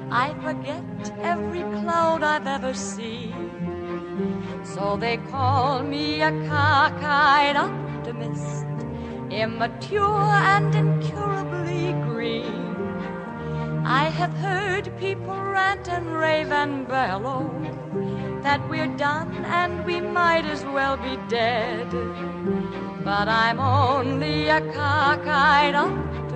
I forget every cloud I've ever seen. So they call me a cockeyed optimist, immature and incurably green. I have heard people rant and rave and bellow that we're done and we might as well be dead. But I'm only a cockeyed optimist,